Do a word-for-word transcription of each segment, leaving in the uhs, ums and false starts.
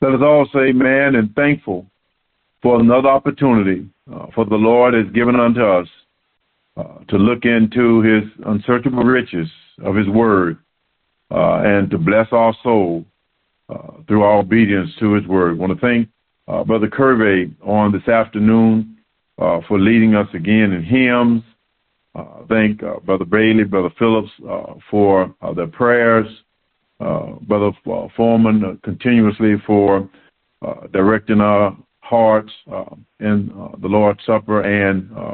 Let us all say amen and thankful for another opportunity uh, for the Lord has given unto us uh, to look into his unsearchable riches of his word uh, and to bless our soul uh, through our obedience to his word. I want to thank uh, Brother Curvey on this afternoon uh, for leading us again in hymns. Uh, thank uh, Brother Bailey, Brother Phillips uh, for uh, their prayers. Uh, Brother uh, Foreman uh, continuously for uh, directing our hearts uh, in uh, the Lord's Supper and uh,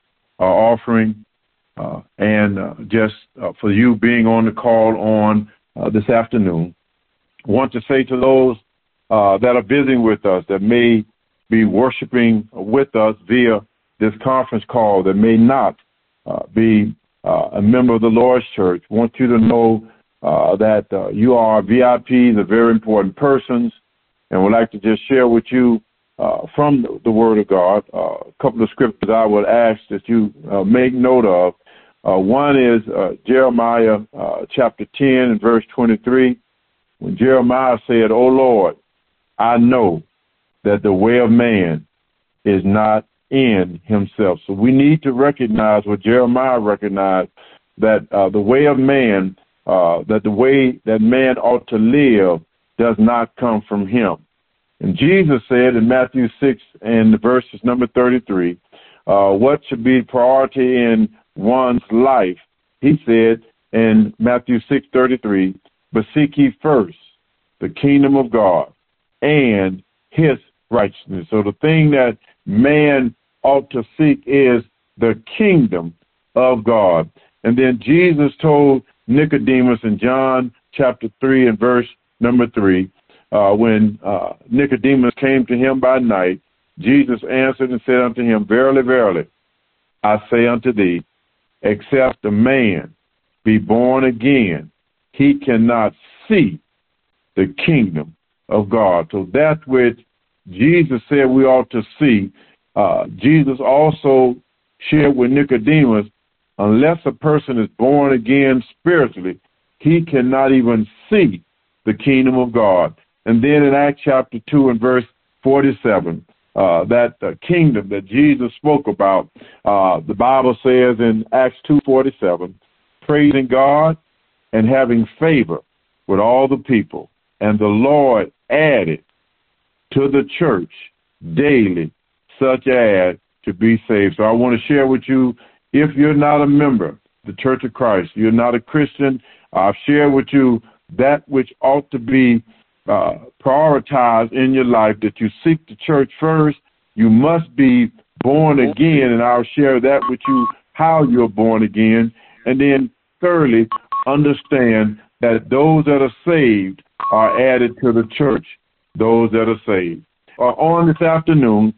our offering, uh, and uh, just uh, for you being on the call on uh, this afternoon. I want to say to those uh, that are visiting with us, that may be worshiping with us via this conference call, that may not uh, be uh, a member of the Lord's Church, I want you to know uh, that uh, you are V I Ps, they're very important persons, and would like to just share with you Uh, from the, the Word of God, uh, a couple of scriptures I would ask that you uh, make note of. Uh, one is uh, Jeremiah uh, chapter ten and verse twenty-three, when Jeremiah said, "O Lord, I know that the way of man is not in himself." So we need to recognize what Jeremiah recognized, that uh, the way of man, uh, that the way that man ought to live does not come from him. And Jesus said in Matthew six and verses number thirty-three, uh, what should be priority in one's life? He said in Matthew six thirty-three, "But seek ye first the kingdom of God and his righteousness." So the thing that man ought to seek is the kingdom of God. And then Jesus told Nicodemus in John chapter three and verse number three, Uh, when uh, Nicodemus came to him by night, Jesus answered and said unto him, "Verily, verily, I say unto thee, except a man be born again, he cannot see the kingdom of God." So that which Jesus said we ought to see, uh, Jesus also shared with Nicodemus, unless a person is born again spiritually, he cannot even see the kingdom of God. And then in Acts chapter two and verse forty-seven, uh, that uh, kingdom that Jesus spoke about, uh, the Bible says in Acts two forty-seven, praising God and having favor with all the people, and the Lord added to the church daily such as to be saved. So I want to share with you, if you're not a member of the Church of Christ, you're not a Christian, I've shared with you that which ought to be Uh, prioritize in your life, that you seek the church first. You must be born again, and I'll share that with you, how you're born again. And then thirdly, understand that those that are saved are added to the church, those that are saved. Uh, on this afternoon,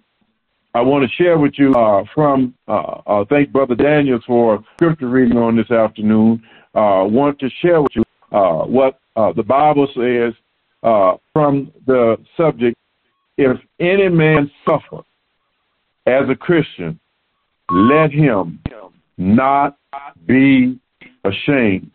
I want to share with you uh, from, uh, uh, thank Brother Daniels for scripture reading on this afternoon. I uh, want to share with you uh, what uh, the Bible says Uh, from the subject, if any man suffer as a Christian, let him not be ashamed.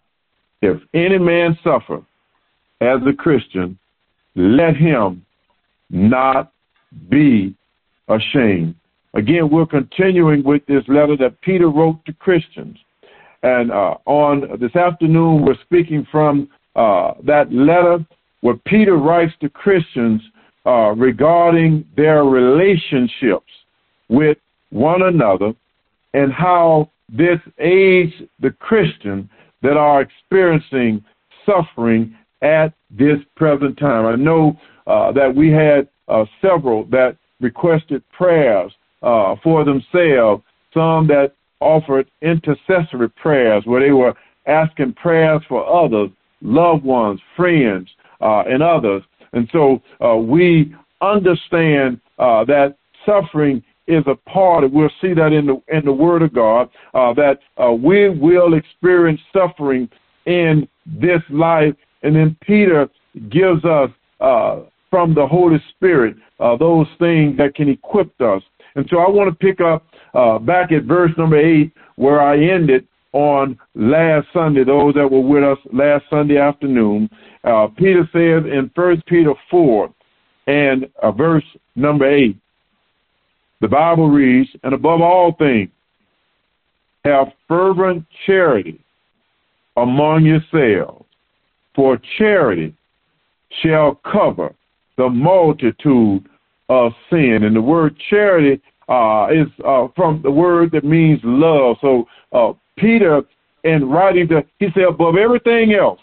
If any man suffer as a Christian, let him not be ashamed. Again, we're continuing with this letter that Peter wrote to Christians. And uh, on this afternoon, we're speaking from uh, that letter where Peter writes to Christians uh, regarding their relationships with one another and how this aids the Christian that are experiencing suffering at this present time. I know uh, that we had uh, several that requested prayers uh, for themselves, some that offered intercessory prayers where they were asking prayers for others, loved ones, friends, uh, and others. And so uh, we understand uh, that suffering is a part of, we'll see that in the in the Word of God, uh, that uh, we will experience suffering in this life. And then Peter gives us uh, from the Holy Spirit uh, those things that can equip us. And so I want to pick up uh, back at verse number eight, where I ended on last Sunday, those that were with us last Sunday afternoon. Uh, Peter says in First Peter four and uh, verse number eight. The Bible reads, and above all things, have fervent charity among yourselves, for charity shall cover the multitude of sin. And the word charity uh, is uh, from the word that means love. So uh, Peter, in writing, to, he said, above everything else,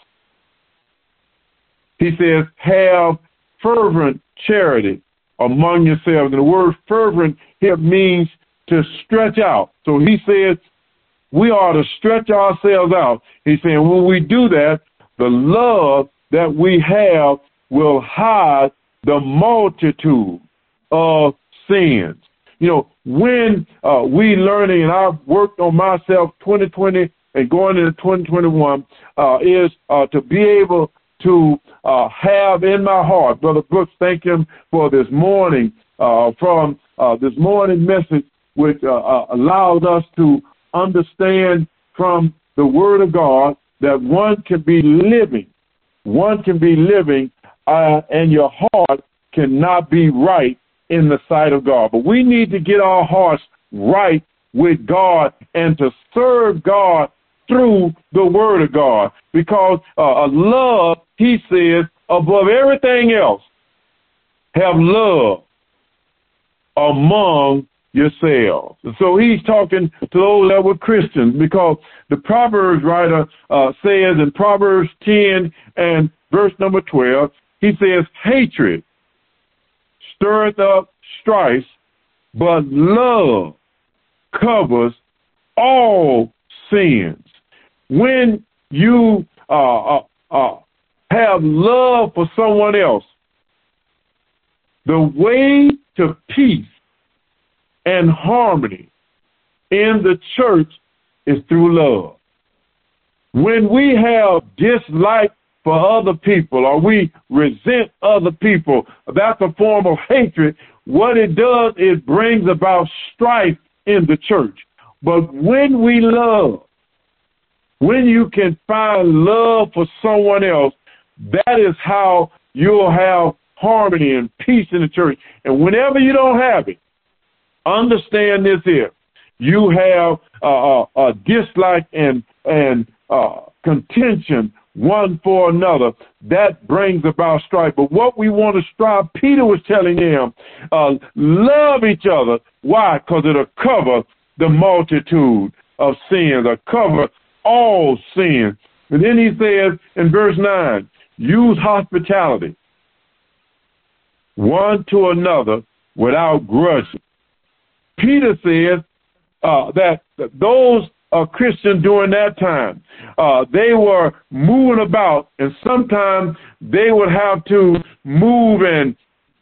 he says, have fervent charity among yourselves. And the word fervent here means to stretch out. So he says we are to stretch ourselves out. He's saying when we do that, the love that we have will hide the multitude of sins. You know, when uh, we learning, and I've worked on myself twenty twenty and going into twenty twenty-one, uh, is uh, to be able to uh, have in my heart, Brother Brooks, thank him for this morning, uh, from uh, this morning message, which uh, uh, allows us to understand from the Word of God that one can be living, one can be living, uh, and your heart cannot be right in the sight of God. But we need to get our hearts right with God and to serve God through the Word of God, because uh, love, he says, above everything else, have love among yourselves. So he's talking to those that were Christians, because the Proverbs writer uh, says in Proverbs ten and verse number twelve, he says, hatred stirreth up strife, but love covers all sins. When you uh, uh, uh, have love for someone else, the way to peace and harmony in the church is through love. When we have dislike for other people or we resent other people, that's a form of hatred. What it does, it brings about strife in the church. But when we love, when you can find love for someone else, that is how you'll have harmony and peace in the church. And whenever you don't have it, understand this here. You have uh, a dislike and, and uh, contention one for another. That brings about strife. But what we want to strive, Peter was telling them, uh, love each other. Why? Because it'll cover the multitude of sins, or cover all sin. And then he says in verse nine, use hospitality one to another without grudging. Peter says uh, that those uh, Christians during that time, uh, they were moving about, and sometimes they would have to move and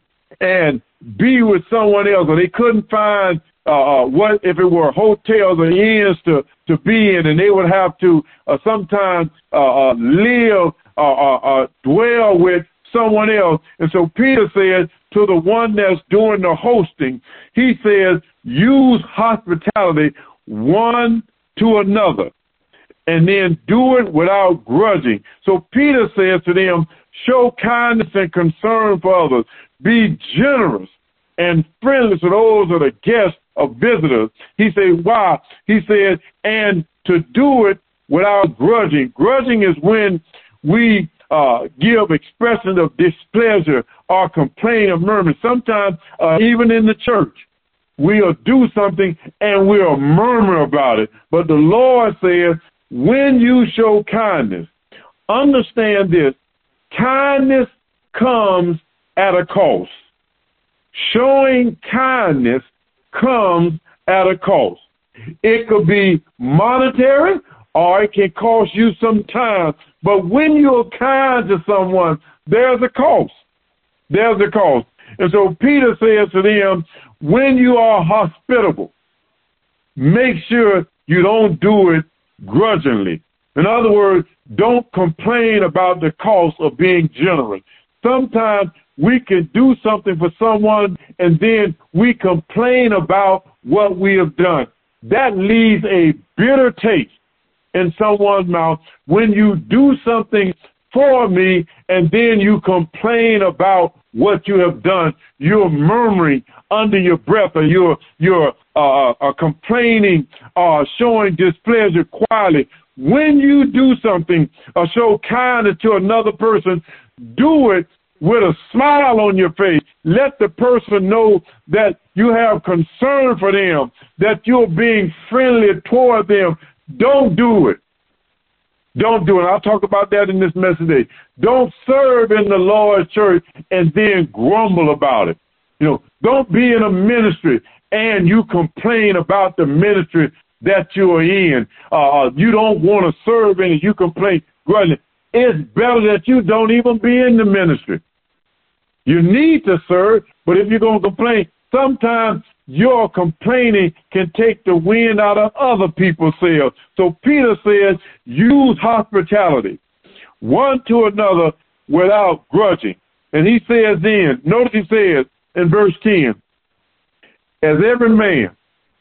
and be with someone else, or they couldn't find uh, what if it were hotels or inns to, to be in, and they would have to uh, sometimes uh, uh, live, uh, uh, uh, dwell with someone else. And so Peter says to the one that's doing the hosting, he says, use hospitality one to another, and then do it without grudging. So Peter says to them, show kindness and concern for others. Be generous and friendly to those that are guests or visitors. He says, why? He says, and to do it without grudging. Grudging is when we uh, give expression of displeasure or complain or murmur. Sometimes, uh, even in the church, we'll do something and we'll murmur about it. But the Lord says, when you show kindness, understand this, kindness comes at a cost. Showing kindness comes at a cost. It could be monetary or it can cost you some time. But when you're kind to someone, there's a cost. There's a cost. And so Peter says to them, when you are hospitable, make sure you don't do it grudgingly. In other words, don't complain about the cost of being generous. Sometimes we can do something for someone and then we complain about what we have done. That leaves a bitter taste in someone's mouth when you do something for me and then you complain about what you have done. You're murmuring under your breath, or you're, you're uh, uh, complaining, uh, showing displeasure quietly. When you do something or show kindness to another person, do it with a smile on your face. Let the person know that you have concern for them, that you're being friendly toward them. Don't do it. Don't do it. I'll talk about that in this message today. Don't serve in the Lord's church and then grumble about it. You know, don't be in a ministry and you complain about the ministry that you're in. Uh, you don't want to serve in it. You complain grudgingly. It's better that you don't even be in the ministry. You need to serve, but if you're going to complain, sometimes your complaining can take the wind out of other people's sails. So Peter says, use hospitality one to another without grudging. And he says then, notice he says in verse ten, as every man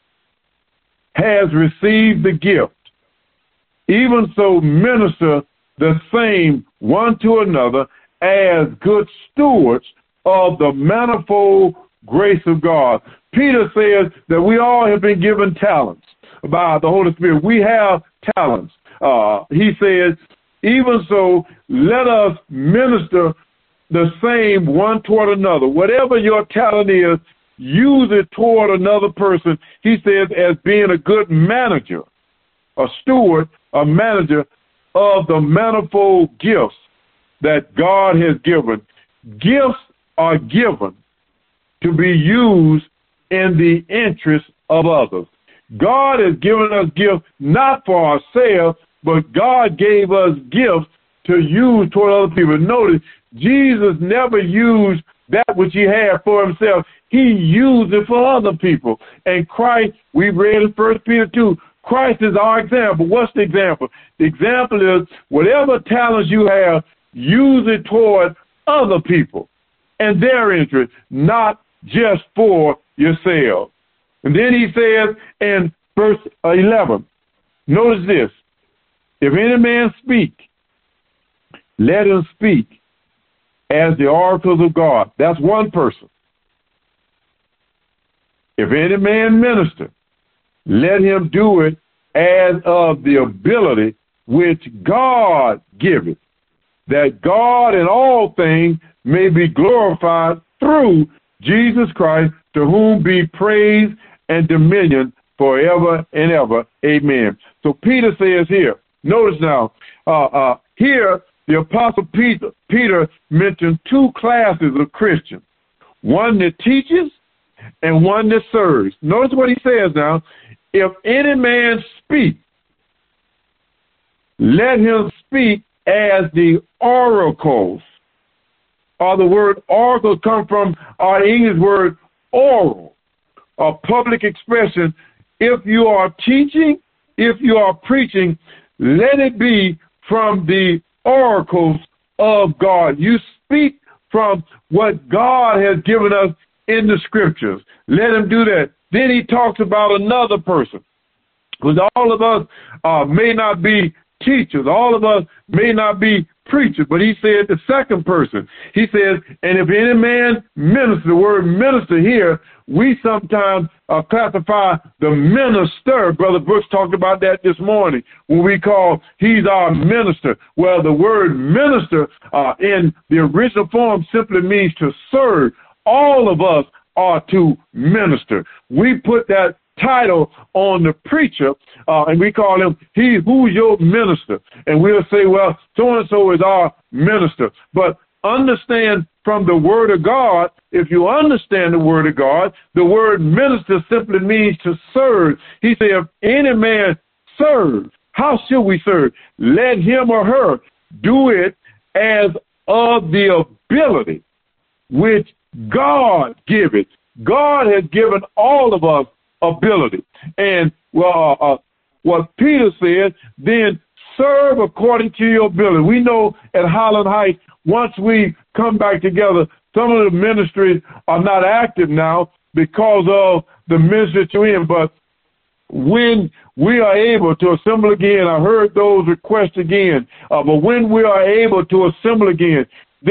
has received the gift, even so minister the same one to another as good stewards of the manifold grace of God. Peter says that we all have been given talents by the Holy Spirit. We have talents. Uh, he says, even so, let us minister the same one toward another. Whatever your talent is, use it toward another person. He says, as being a good manager, a steward, a manager of the manifold gifts that God has given. Gifts are given to be used in the interest of others. God has given us gifts not for ourselves, but God gave us gifts to use toward other people. Notice, Jesus never used that which he had for himself. He used it for other people. And Christ, we read in First Peter two, Christ is our example. What's the example? The example is whatever talents you have, use it toward other people and their interest, not just for yourself. And then he says in verse eleven, notice this, if any man speak, let him speak as the oracles of God. That's one person. If any man minister, let him do it as of the ability which God giveth, that God in all things may be glorified through Jesus Christ, to whom be praise and dominion forever and ever. Amen. So Peter says here, notice now, uh, uh, here the Apostle Peter, Peter mentioned two classes of Christians, one that teaches and one that serves. Notice what he says now, if any man speak, let him speak as the oracles, or the word oracle come from our English word oral, a public expression. If you are teaching, if you are preaching, let it be from the oracles of God. You speak from what God has given us in the scriptures. Let him do that. Then he talks about another person, because all of us uh, may not be teachers. All of us may not be preachers, but he said the second person. He says, and if any man minister, the word minister here, we sometimes uh, classify the minister. Brother Brooks talked about that this morning when we call he's our minister. Well, the word minister uh, in the original form simply means to serve. All of us are to minister. We put that title on the preacher, uh, and we call him, he who's your minister. And we'll say, well, so-and-so is our minister. But understand from the word of God, if you understand the word of God, the word minister simply means to serve. He said, if any man serve, how should we serve? Let him or her do it as of the ability which God giveth. God has given all of us ability. And well, uh, what Peter said, then serve according to your ability. We know at Highland Heights, once we come back together, some of the ministries are not active now because of the ministry that you're in. But when we are able to assemble again, I heard those requests again, uh, but when we are able to assemble again, then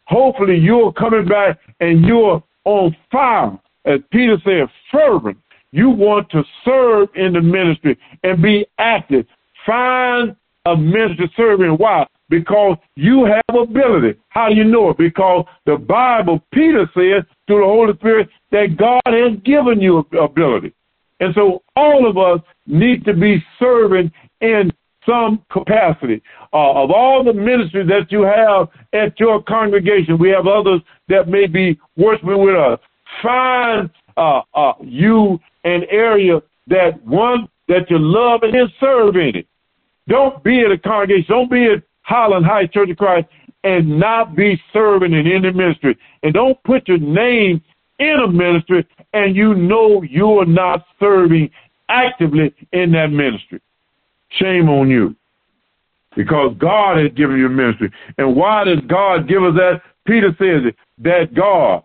hopefully you're coming back and you're on fire. As Peter said, fervent. You want to serve in the ministry and be active. Find a ministry to serve in. Why? Because you have ability. How do you know it? Because the Bible, Peter said through the Holy Spirit that God has given you ability. And so all of us need to be serving in some capacity. Uh, of all the ministries that you have at your congregation, we have others that may be worshiping with us. Find uh, uh, you an area that one that you love and then serve in it. Don't be at a congregation. Don't be at Highland Heights Church of Christ and not be serving in any ministry. And don't put your name in a ministry and you know you are not serving actively in that ministry. Shame on you. Because God has given you a ministry. And why does God give us that? Peter says it, that God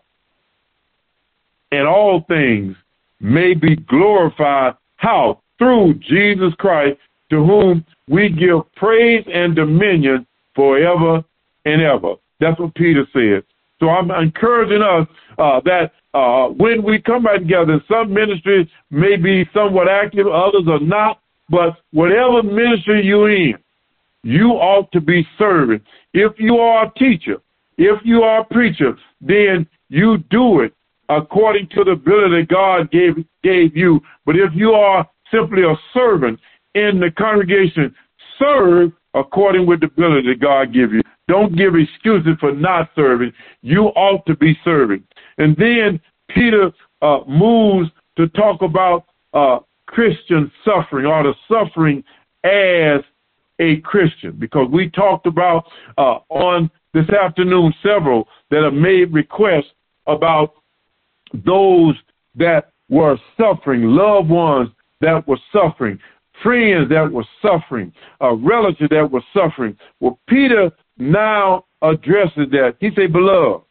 in all things may be glorified. How? Through Jesus Christ, to whom we give praise and dominion forever and ever. That's what Peter said. So I'm encouraging us uh, that uh, when we come back together, some ministries may be somewhat active, others are not, but whatever ministry you're in, you ought to be serving. If you are a teacher, if you are a preacher, then you do it according to the ability that God gave, gave you. But if you are simply a servant in the congregation, serve according with the ability that God give you. Don't give excuses for not serving. You ought to be serving. And then Peter uh, moves to talk about uh, Christian suffering, or the suffering as a Christian, because we talked about uh, on this afternoon several that have made requests about those that were suffering, loved ones that were suffering, friends that were suffering, a relative that was suffering. Well, Peter now addresses that. He said, beloved,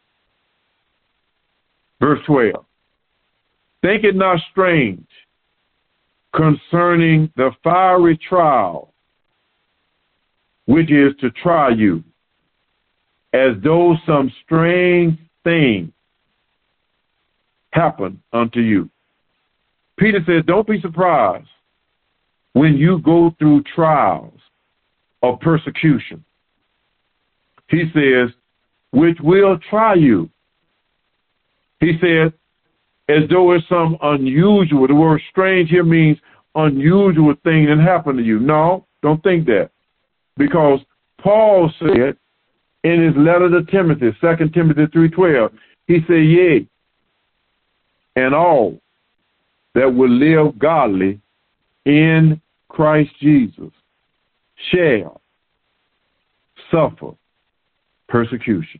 verse twelve, think it not strange concerning the fiery trial, which is to try you, as though some strange thing happened unto you. Peter says, don't be surprised when you go through trials of persecution. He says, which will try you. He said, as though it's some unusual, the word strange here means unusual thing that happened to you. No, don't think that. Because Paul said in his letter to Timothy, Second Timothy three twelve, he said, yea, and all that will live godly in Christ Jesus shall suffer persecution.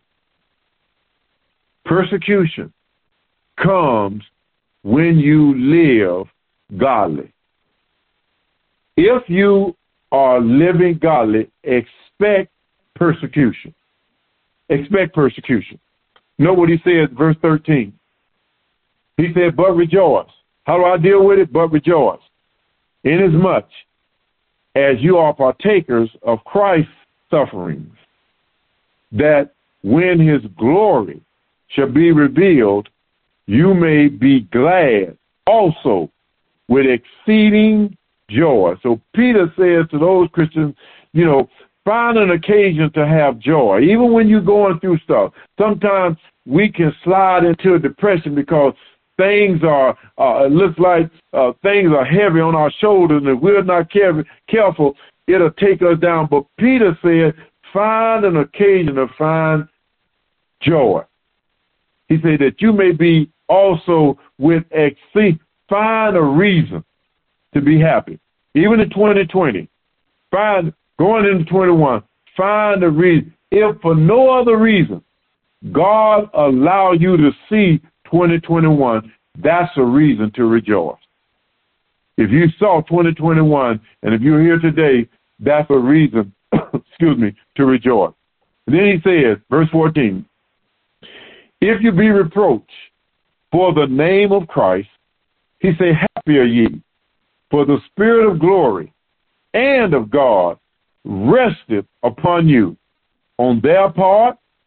Persecution comes when you live godly. If you are living godly, expect persecution. Expect persecution. Know what he says, verse thirteen. He said, but rejoice. How do I deal with it? But rejoice. Inasmuch as you are partakers of Christ's sufferings, that when his glory shall be revealed, you may be glad also with exceeding joy. So Peter says to those Christians, you know, find an occasion to have joy, even when you're going through stuff. Sometimes we can slide into a depression because things are, uh, it looks like uh, things are heavy on our shoulders, and if we're not care- careful, it'll take us down. But Peter said, find an occasion to find joy. He said that you may be also with exceed, find a reason to be happy. Even in twenty twenty, find, going into twenty-one, find a reason. If for no other reason, God allow you to see twenty twenty-one, that's a reason to rejoice. If you saw twenty twenty-one, and if you're here today, that's a reason, excuse me, to rejoice. And then he says, verse fourteen, if you be reproached for the name of Christ, he said, happy are ye, for the Spirit of glory and of God resteth upon you. On their part,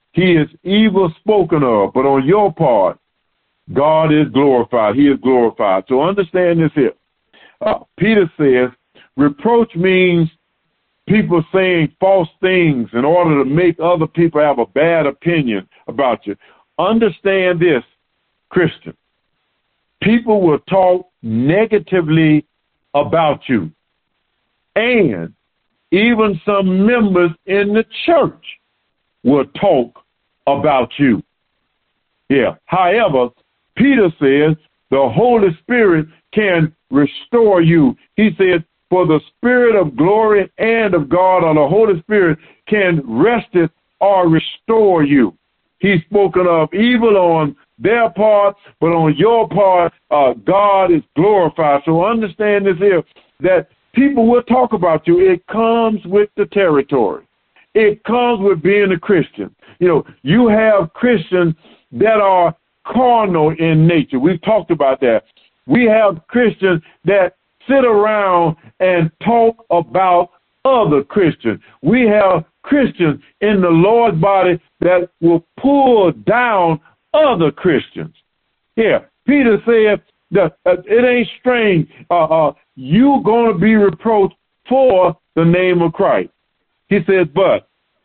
he is evil spoken of. But on your part, God is glorified. He is glorified. So understand this here. Uh, Peter says, reproach means people saying false things in order to make other people have a bad opinion about you. Understand this, Christian. People will talk negatively about you. And even some members in the church will talk about you. Yeah. However, Peter says the Holy Spirit can restore you. He says, for the Spirit of glory and of God, or the Holy Spirit, can rest it or restore you. He's spoken of evil on their part, but on your part, uh, God is glorified. So understand this here, that people will talk about you. It comes with the territory. It comes with being a Christian. You know, you have Christians that are carnal in nature. We've talked about that. We have Christians that sit around and talk about other Christians. We have Christians in the Lord's body that will pull down other Christians. Yeah, Peter said that uh, it ain't strange. Uh, uh, you're going to be reproached for the name of Christ. He says, but,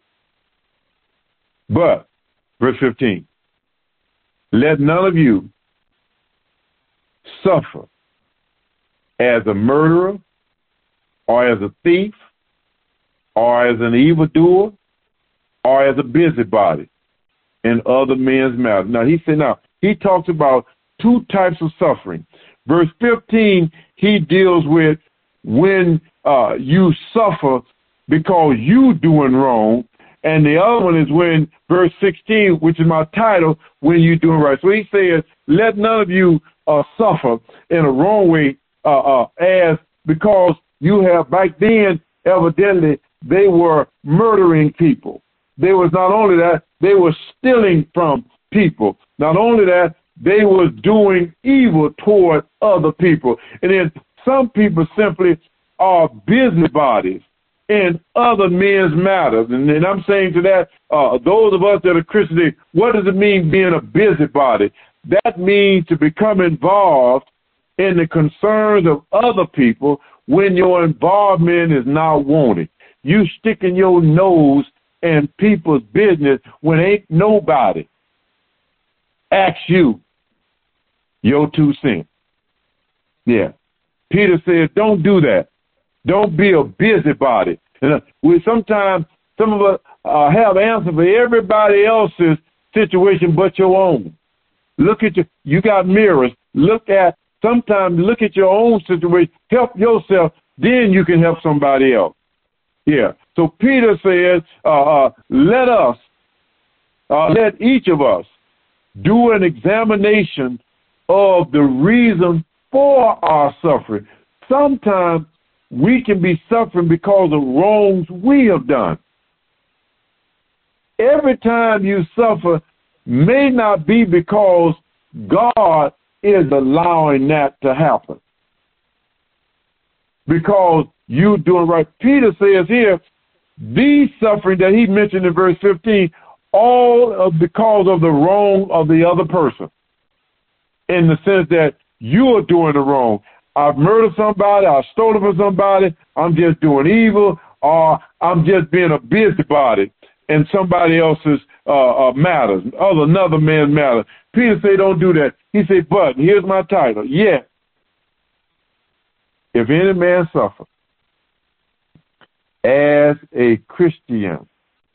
but, verse fifteen, let none of you suffer as a murderer, or as a thief, or as an evildoer, or as a busybody in other men's matters. Now, he said, now, he talks about two types of suffering. Verse fifteen, he deals with when uh, you suffer because you doing wrong, and the other one is when, verse sixteen, which is my title, when you doing right. So he says, let none of you uh, suffer in a wrong way, uh, uh, as because you have, back then, evidently, they were murdering people. They was not only that, they were stealing from people. Not only that, they was doing evil toward other people. And then some people simply are busybodies in other men's matters. And then I'm saying to that, uh, those of us that are Christians, what does it mean being a busybody? That means to become involved in the concerns of other people when your involvement is not wanted. You sticking your nose in people's business when ain't nobody asks you your two cents. Yeah. Peter said, don't do that. Don't be a busybody. And we sometimes, some of us uh, have answers for everybody else's situation but your own. Look at your, you got mirrors. Look at, sometimes look at your own situation. Help yourself, then you can help somebody else. Yeah. So Peter says, uh, uh, let us, uh, let each of us do an examination of the reason for our suffering. Sometimes we can be suffering because of wrongs we have done. Every time you suffer may not be because God is allowing that to happen. Because you doing right. Peter says here, these suffering that he mentioned in verse fifteen, all of because of the wrong of the other person. In the sense that you are doing the wrong. I've murdered somebody, I've stolen from somebody, I'm just doing evil, or I'm just being a busybody in somebody else's uh, uh, matters, other another man's matter. Peter said, don't do that. He said, but, here's my title, yet, if any man suffer as a Christian,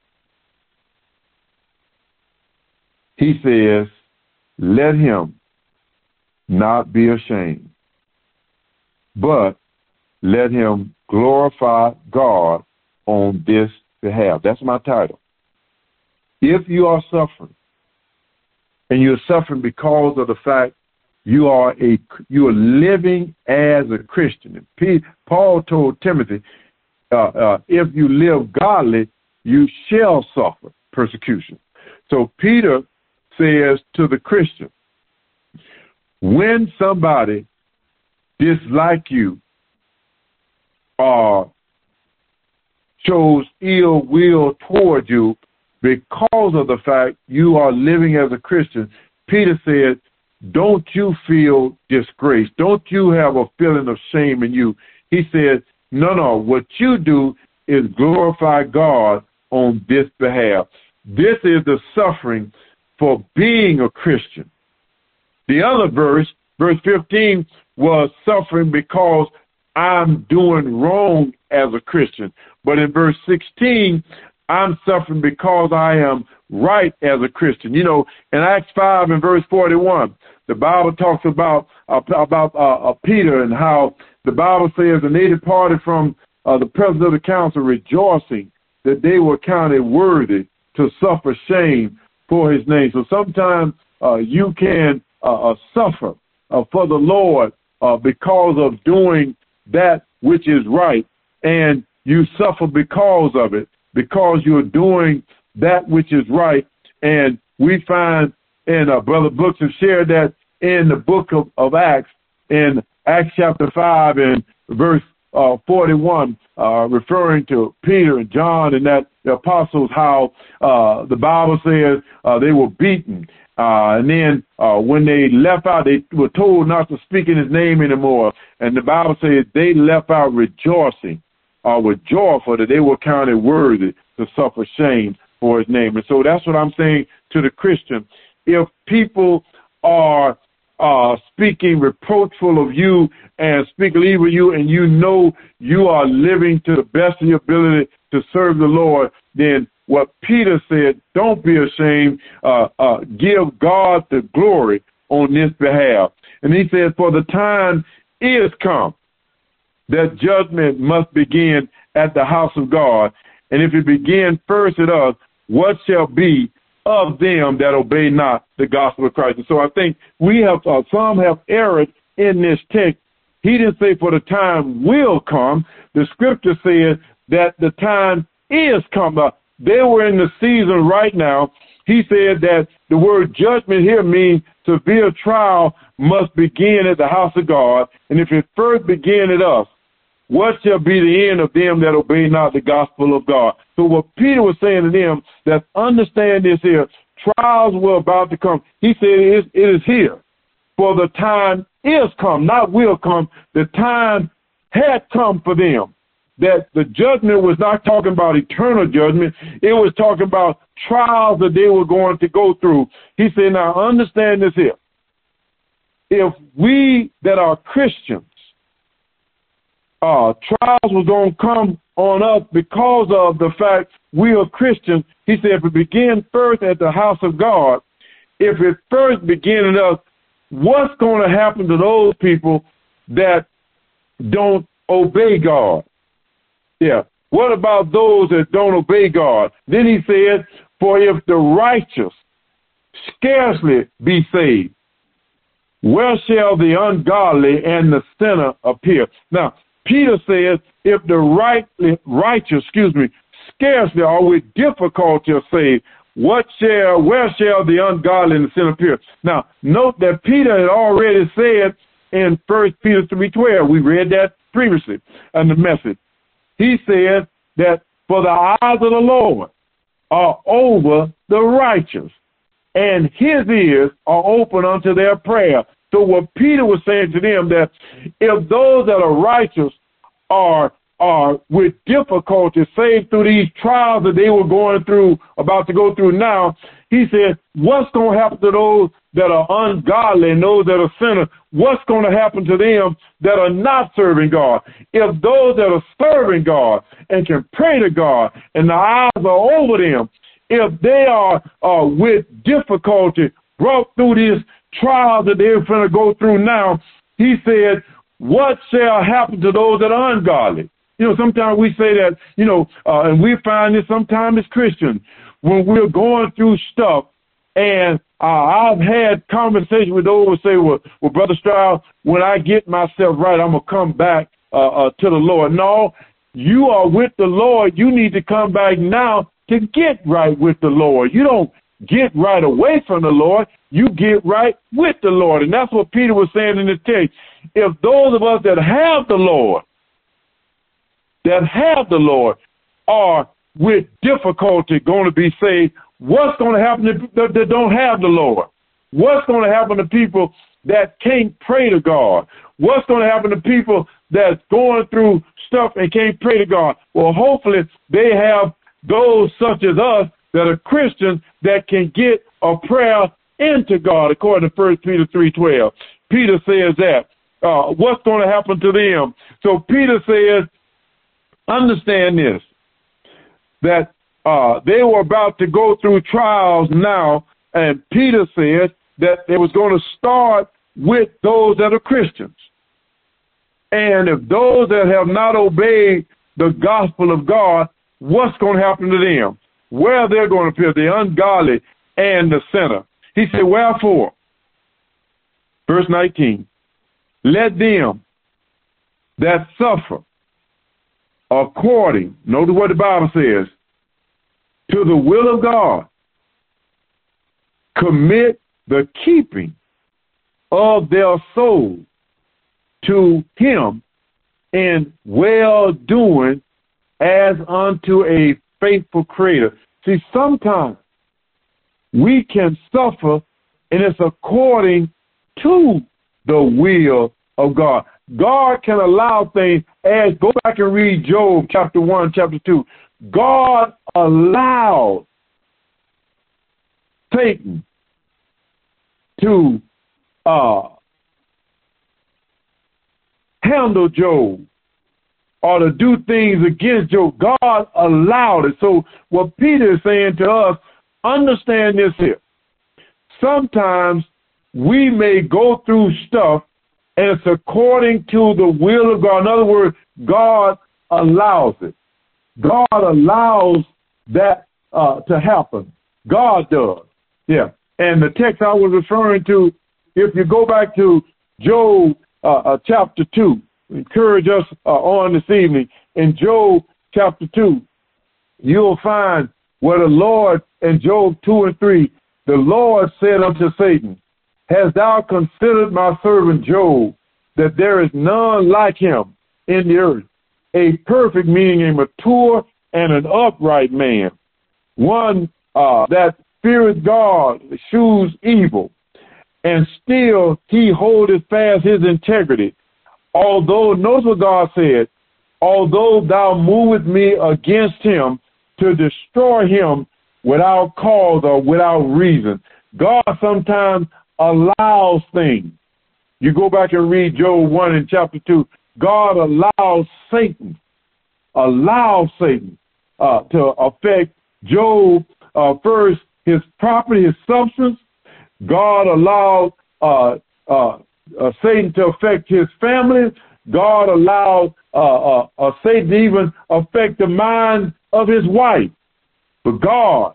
he says, let him not be ashamed, but let him glorify God on this behalf. That's my title. If you are suffering, and you're suffering because of the fact you are a you are living as a Christian. And Paul told Timothy, uh, uh, if you live godly, you shall suffer persecution. So Peter says to the Christian, when somebody dislike you or shows ill will toward you, because of the fact you are living as a Christian, Peter said, don't you feel disgraced? Don't you have a feeling of shame in you? He said, no, no, what you do is glorify God on this behalf. This is the suffering for being a Christian. The other verse, verse fifteen, was suffering because I'm doing wrong as a Christian. But in verse sixteen, I'm suffering because I am right as a Christian. You know, in Acts five and verse forty-one, the Bible talks about uh, about uh, uh, Peter and how the Bible says, and they departed from uh, the presence of the council rejoicing that they were counted worthy to suffer shame for his name. So sometimes uh, you can uh, uh, suffer uh, for the Lord uh, because of doing that which is right, and you suffer because of it, because you're doing that which is right. And we find, and uh, Brother Brooks has shared that in the book of, of Acts, in Acts chapter five and verse uh, forty-one, uh, referring to Peter and John and that the apostles, how uh, the Bible says uh, they were beaten. Uh, and then uh, when they left out, they were told not to speak in his name anymore. And the Bible says they left out rejoicing, or uh, were joyful that they were counted worthy to suffer shame for his name. And so that's what I'm saying to the Christian. If people are uh, speaking reproachful of you and speaking evil of you, and you know you are living to the best of your ability to serve the Lord, then what Peter said, don't be ashamed, uh, uh, give God the glory on this behalf. And he said, for the time is come that judgment must begin at the house of God. And if it begin first at us, what shall be of them that obey not the gospel of Christ? And so I think we have, uh, some have erred in this text. He didn't say for the time will come. The scripture says that the time is come. Uh, they were in the season right now. He said that the word judgment here means severe trial must begin at the house of God. And if it first begin at us, what shall be the end of them that obey not the gospel of God? So what Peter was saying to them, that understand this here, trials were about to come. He said it is, it is here. For the time is come, not will come. The time had come for them. That the judgment was not talking about eternal judgment. It was talking about trials that they were going to go through. He said, now understand this here. If we that are Christians, Uh, trials were going to come on us because of the fact we are Christians. He said, if it begin first at the house of God, if it first begin in us, what's going to happen to those people that don't obey God? Yeah. What about those that don't obey God? Then he said, for if the righteous scarcely be saved, where shall the ungodly and the sinner appear? Now, Peter says, if the right, righteous, excuse me, scarcely or with difficulty are saved, what shall, where shall the ungodly and the sinner appear? Now, note that Peter had already said in First Peter three twelve, we read that previously in the message. He said that for the eyes of the Lord are over the righteous, and his ears are open unto their prayer. So what Peter was saying to them, that if those that are righteous are are with difficulty saved through these trials that they were going through, about to go through now, he said, what's going to happen to those that are ungodly and those that are sinners? What's going to happen to them that are not serving God? If those that are serving God and can pray to God and the eyes are over them, if they are uh, with difficulty brought through these trials that they're going to go through now, he said, what shall happen to those that are ungodly? You know, sometimes we say that, you know, uh, and we find this sometimes as Christians, when we're going through stuff, and uh, I've had conversations with those who say, well, well, Brother Stroud, when I get myself right, I'm going to come back uh, uh, to the Lord. No, you are with the Lord. You need to come back now to get right with the Lord. You don't get right away from the Lord. You get right with the Lord. And that's what Peter was saying in the text. If those of us that have the Lord, that have the Lord, are with difficulty going to be saved? What's going to happen to people that don't have the Lord? What's going to happen to people that can't pray to God? What's going to happen to people that's going through stuff and can't pray to God? Well, hopefully they have those such as us that are Christians that can get a prayer into God, according to First Peter three twelve. Peter says that. Uh, what's going to happen to them? So Peter says, understand this, that uh, they were about to go through trials now, and Peter said that it was going to start with those that are Christians. And if those that have not obeyed the gospel of God, what's going to happen to them? Where they're going to appear, the ungodly and the sinner. He said, wherefore, verse nineteen, let them that suffer according, notice what the Bible says, to the will of God, commit the keeping of their soul to him in well-doing as unto a faithful creator. See, sometimes we can suffer, and it's according to the will of God. God can allow things, as go back and read Job chapter one, chapter two. God allowed Satan to uh, handle Job or to do things against Job. God allowed it. So what Peter is saying to us, understand this here. Sometimes we may go through stuff and it's according to the will of God. In other words, God allows it. God allows that uh, to happen. God does. Yeah. And the text I was referring to, if you go back to Job uh, uh, chapter two, encourage us uh, on this evening. In Job chapter two, you'll find where the Lord, in Job two and three, the Lord said unto Satan, hast thou considered my servant Job, that there is none like him in the earth, a perfect, meaning a mature and an upright man, one uh, that feareth God, eschews evil, and still he holdeth fast his integrity. Although, notice what God said, although thou movest me against him to destroy him without cause or without reason. God sometimes allows things. You go back and read Job one in chapter two. God allows Satan, allows Satan uh, to affect Job, uh, first his property, his substance. God allowed uh, uh, uh, Satan to affect his family. God allowed uh, uh, uh, Satan to even affect the mind of his wife. But God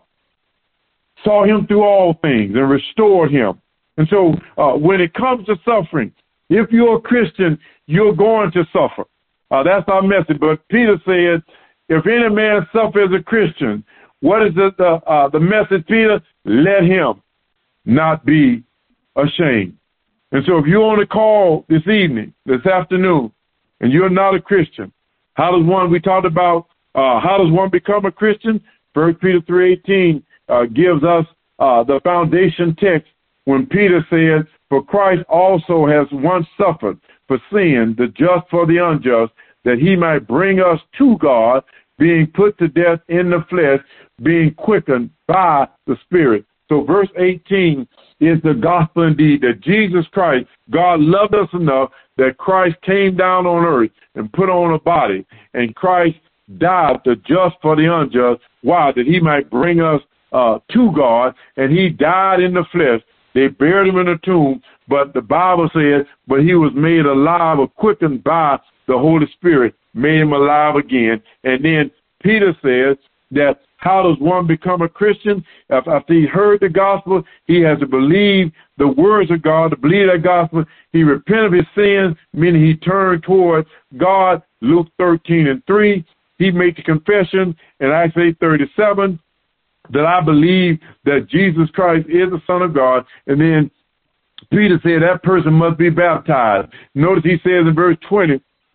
saw him through all things and restored him. And so uh, when it comes to suffering, if you're a Christian, you're going to suffer. Uh, that's our message. But Peter said, if any man suffer as a Christian, what is the, the, uh, the message, Peter? Let him not be ashamed. And so if you're on the call this evening, this afternoon, and you're not a Christian, how does one, we talked about, uh, how does one become a Christian? First Peter three eighteen uh, gives us uh, the foundation text when Peter said, for Christ also has once suffered for sin, the just for the unjust, that he might bring us to God, being put to death in the flesh, being quickened by the Spirit. So verse eighteen is the gospel indeed, that Jesus Christ, God loved us enough that Christ came down on earth and put on a body, and Christ died the just for the unjust. Why? That he might bring us uh, to God, and he died in the flesh. They buried him in a tomb, but the Bible says, but he was made alive or quickened by the Holy Spirit, made him alive again. And then Peter says that how does one become a Christian? After he heard the gospel, he has to believe the words of God, to believe that gospel. He repented of his sins, meaning he turned toward God. Luke thirteen and three. He made the confession in Acts eight thirty-seven that I believe that Jesus Christ is the Son of God. And then Peter said that person must be baptized. Notice he says in verse twenty,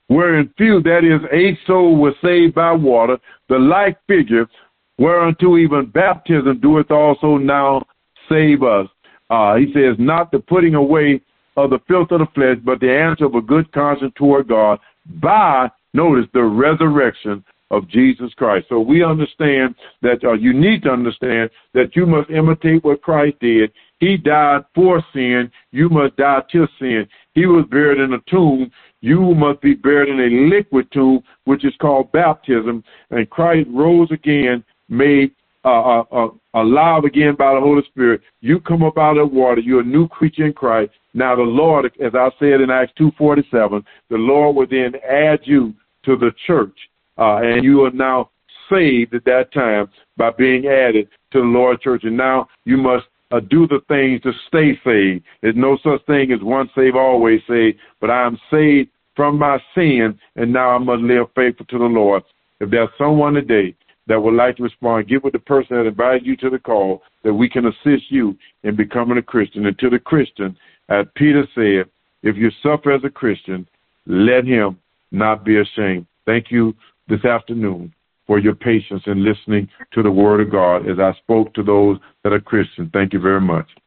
wherein few, that is, eight souls were saved by water, the like figure, whereunto even baptism doeth also now save us. Uh, he says, not the putting away of the filth of the flesh, but the answer of a good conscience toward God by, notice, the resurrection of Jesus Christ. So we understand that, uh, you need to understand that you must imitate what Christ did. He died for sin. You must die to sin. He was buried in a tomb. You must be buried in a liquid tomb, which is called baptism. And Christ rose again, made uh, uh, uh, alive again by the Holy Spirit. You come up out of the water. You're a new creature in Christ. Now the Lord, as I said in Acts two forty-seven, the Lord will then add you to the church. Uh, and you are now saved at that time by being added to the Lord's church. And now you must uh, do the things to stay saved. There's no such thing as once saved, always saved. But I am saved from my sin, and now I must live faithful to the Lord. If there's someone today that would like to respond, get with the person that invited you to the call, that we can assist you in becoming a Christian. And to the Christian, as Peter said, if you suffer as a Christian, let him not be ashamed. Thank you this afternoon for your patience in listening to the word of God as I spoke to those that are Christian. Thank you very much.